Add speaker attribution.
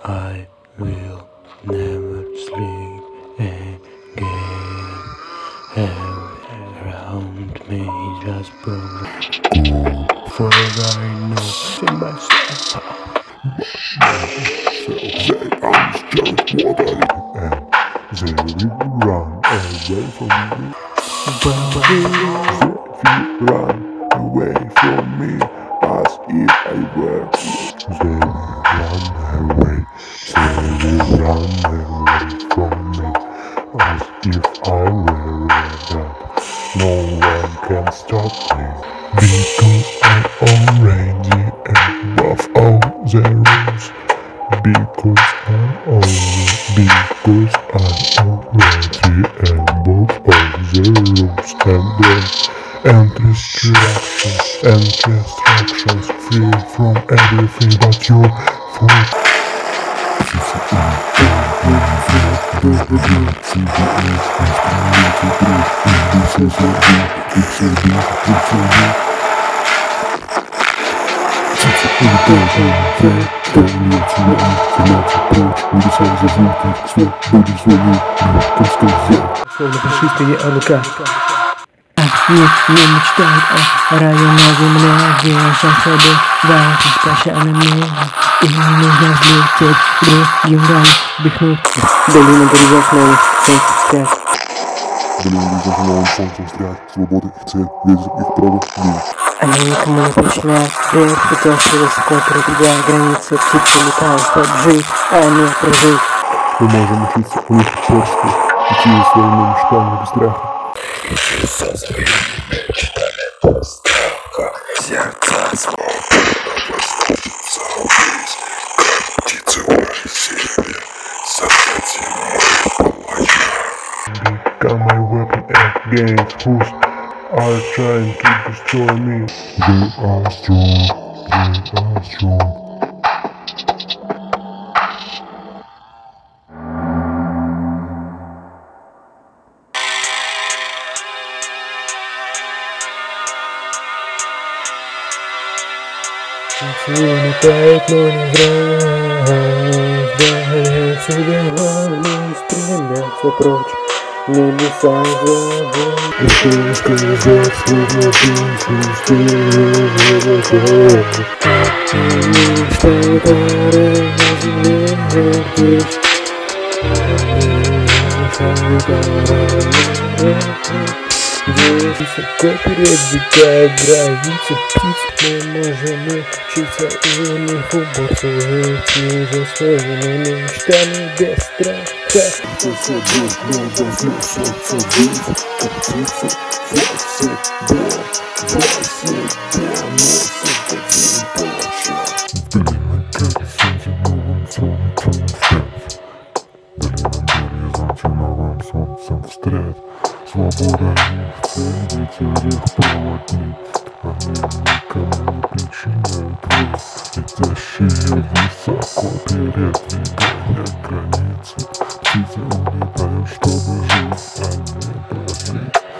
Speaker 1: I will never sleep again. Everything around me is just broken. For I know in myself they will run away from me. They will run away from me as if I were. They will run away. They will run away from me as if I were dead. No one can stop me because I'm already above all the rules. Because I'm already above all the rules and restrictions, free from everything but your fault.
Speaker 2: Словно фашистские АВК. Не мечтают о раю на земле, где солнце бывает беспощадными. Им нужно взлететь в другим рай, вдохнуть долину горизонтного солнца взгляд.
Speaker 3: Долину горизонтного солнца взгляд, свобода их цель, ветер их право, мир.
Speaker 2: Они никому не причиняют вред, летящие высоко, перебегая границы. Птицы летают, чтобы жить, а не прожить.
Speaker 3: Мы можем учиться у них упорству, идти за своими мечтами без страха.
Speaker 1: Учиться своими мечтами без страха. Сердца свободно возносится ввысь, как птицы в себе. Создадим мы полоя.
Speaker 3: Become my weapon against whose are trying to destroy me. They are strong, they are strong.
Speaker 2: Птицы улетают, но не враг. Вдали отсюда, стремятся прочь. Небеса зовут.
Speaker 3: Если сказать, словно
Speaker 2: Мечтают о рае на земле, здесь. Мечтают о рае. Здесь высоко перебегая границы птиц. Мы можем учиться у них уборцу, идти за своими мечтами без страха.
Speaker 3: Свобода их цель, ветер их проводник. Они никому не причиняют вред, летящие